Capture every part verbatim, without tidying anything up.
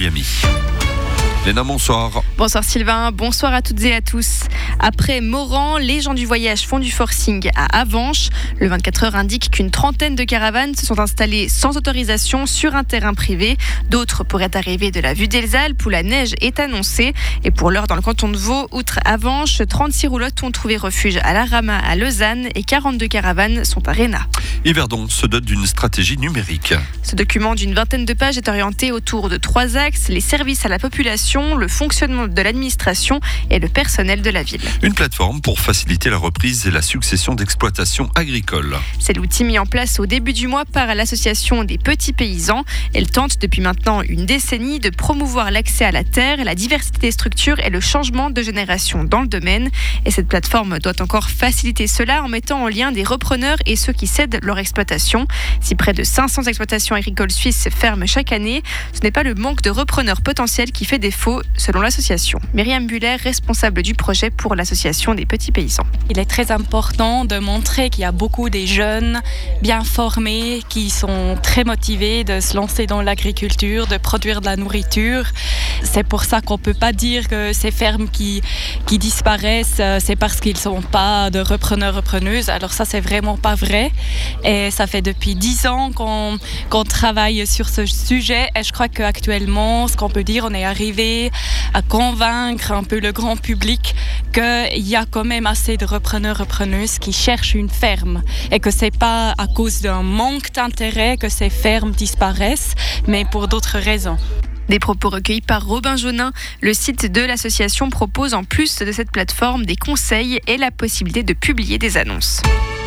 Mariami. Léna, bonsoir. Bonsoir Sylvain, bonsoir à toutes et à tous. Après Moran, les gens du voyage font du forcing à Avenches. Le vingt-quatre heures indique qu'une trentaine de caravanes se sont installées sans autorisation sur un terrain privé. D'autres pourraient arriver de la vue des Alpes où la neige est annoncée. Et pour l'heure, dans le canton de Vaud, outre Avenches, trente-six roulottes ont trouvé refuge à la Rama à Lausanne et quarante-deux caravanes sont à Réna. Yverdon se dote d'une stratégie numérique. Ce document d'une vingtaine de pages est orienté autour de trois axes: les services à la population, le fonctionnement de l'administration et le personnel de la ville. Une plateforme pour faciliter la reprise et la succession d'exploitations agricoles. C'est l'outil mis en place au début du mois par l'association des petits paysans. Elle tente depuis maintenant une décennie de promouvoir l'accès à la terre, la diversité des structures et le changement de génération dans le domaine. Et cette plateforme doit encore faciliter cela en mettant en lien des repreneurs et ceux qui cèdent leur exploitation. Si près de cinq cents exploitations agricoles suisses ferment chaque année, ce n'est pas le manque de repreneurs potentiels qui fait défaut, selon l'association. Myriam Buller, responsable du projet pour l'association des petits paysans. Il est très important de montrer qu'il y a beaucoup de jeunes bien formés qui sont très motivés de se lancer dans l'agriculture, de produire de la nourriture. C'est pour ça qu'on ne peut pas dire que ces fermes qui, qui disparaissent, c'est parce qu'ils ne sont pas de repreneurs-repreneuses. Alors ça, c'est vraiment pas vrai. Et ça fait depuis dix ans qu'on, qu'on travaille sur ce sujet. Et je crois qu'actuellement, ce qu'on peut dire, on est arrivé à convaincre un peu le grand public qu'il y a quand même assez de repreneurs, repreneuses qui cherchent une ferme et que c'est pas à cause d'un manque d'intérêt que ces fermes disparaissent, mais pour d'autres raisons. Des propos recueillis par Robin Jaunin. Le site de l'association propose en plus de cette plateforme des conseils et la possibilité de publier des annonces.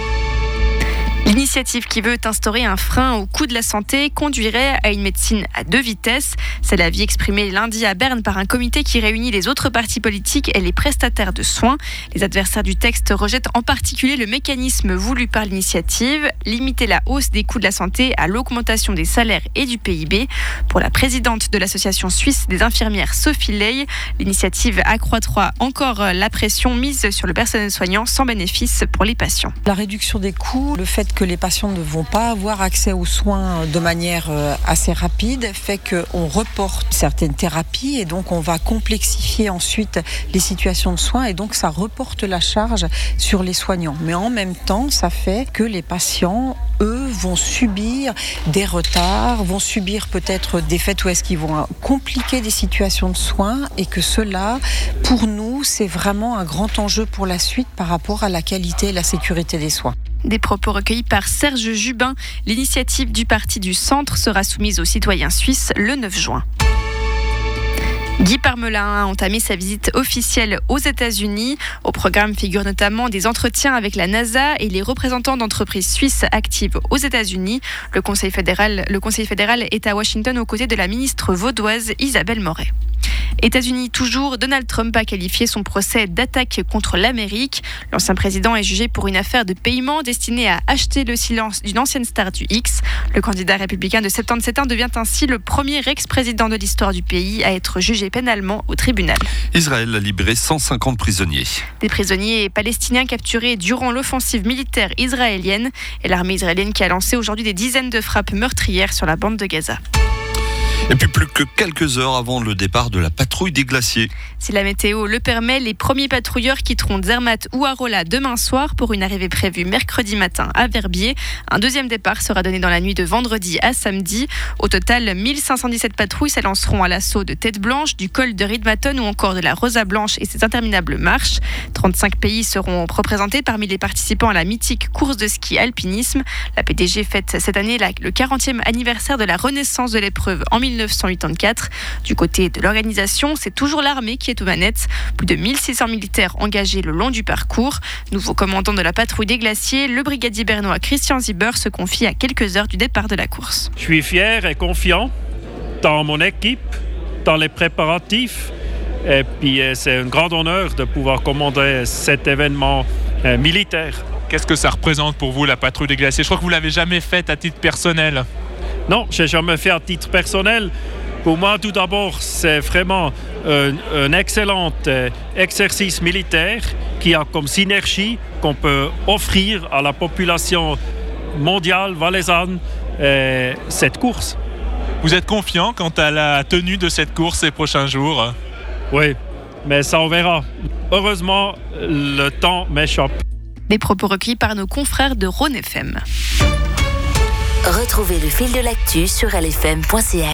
L'initiative qui veut instaurer un frein au coût de la santé conduirait à une médecine à deux vitesses. C'est l'avis exprimé lundi à Berne par un comité qui réunit les autres partis politiques et les prestataires de soins. Les adversaires du texte rejettent en particulier le mécanisme voulu par l'initiative, limiter la hausse des coûts de la santé à l'augmentation des salaires et du P I B. Pour la présidente de l'association suisse des infirmières, Sophie Ley, l'initiative accroîtra encore la pression mise sur le personnel soignant sans bénéfice pour les patients. La réduction des coûts, le fait que les patients ne vont pas avoir accès aux soins de manière assez rapide fait qu'on reporte certaines thérapies et donc on va complexifier ensuite les situations de soins et donc ça reporte la charge sur les soignants. Mais en même temps, ça fait que les patients, eux, vont subir des retards, vont subir peut-être des faits où est-ce qu'ils vont compliquer des situations de soins et que cela, pour nous, c'est vraiment un grand enjeu pour la suite par rapport à la qualité et la sécurité des soins. Des propos recueillis par Serge Jubin. L'initiative du Parti du Centre sera soumise aux citoyens suisses le neuf juin. Guy Parmelin a entamé sa visite officielle aux États-Unis. Au programme figurent notamment des entretiens avec la NASA et les représentants d'entreprises suisses actives aux États-Unis. Le Conseil fédéral, le Conseil fédéral est à Washington aux côtés de la ministre vaudoise Isabelle Moret. États-Unis toujours, Donald Trump a qualifié son procès d'attaque contre l'Amérique. L'ancien président est jugé pour une affaire de paiement destinée à acheter le silence d'une ancienne star du X. Le candidat républicain de soixante-dix-sept ans devient ainsi le premier ex-président de l'histoire du pays à être jugé pénalement au tribunal. Israël a libéré cent cinquante prisonniers. Des prisonniers palestiniens capturés durant l'offensive militaire israélienne et l'armée israélienne qui a lancé aujourd'hui des dizaines de frappes meurtrières sur la bande de Gaza. Et puis plus que quelques heures avant le départ de la patrouille des glaciers. Si la météo le permet, les premiers patrouilleurs quitteront Zermatt ou Arolla demain soir pour une arrivée prévue mercredi matin à Verbier. Un deuxième départ sera donné dans la nuit de vendredi à samedi. Au total, mille cinq cent dix-sept patrouilles s'élanceront à l'assaut de Tête Blanche, du col de Riedmaton ou encore de la Rosa Blanche et ses interminables marches. trente-cinq pays seront représentés parmi les participants à la mythique course de ski alpinisme. La P D G fête cette année le quarantième anniversaire de la renaissance de l'épreuve en mille neuf cent quatre-vingt-quatre. Du côté de l'organisation, c'est toujours l'armée qui est aux manettes. Plus de mille six cents militaires engagés le long du parcours. Nouveau commandant de la patrouille des glaciers, le brigadier bernois Christian Zieber se confie à quelques heures du départ de la course. Je suis fier et confiant dans mon équipe, dans les préparatifs. Et puis c'est un grand honneur de pouvoir commander cet événement euh, militaire. Qu'est-ce que ça représente pour vous, la patrouille des glaciers ? Je crois que vous ne l'avez jamais faite à titre personnel. Non, je n'ai jamais fait à titre personnel. Pour moi, tout d'abord, c'est vraiment un, un excellent euh, exercice militaire qui a comme synergie qu'on peut offrir à la population mondiale valaisanne euh, cette course. Vous êtes confiant quant à la tenue de cette course ces prochains jours? Oui, mais ça on verra. Heureusement, le temps m'échappe. Des propos recueillis par nos confrères de Rhône F M. Retrouvez le fil de l'actu sur L F M point C H.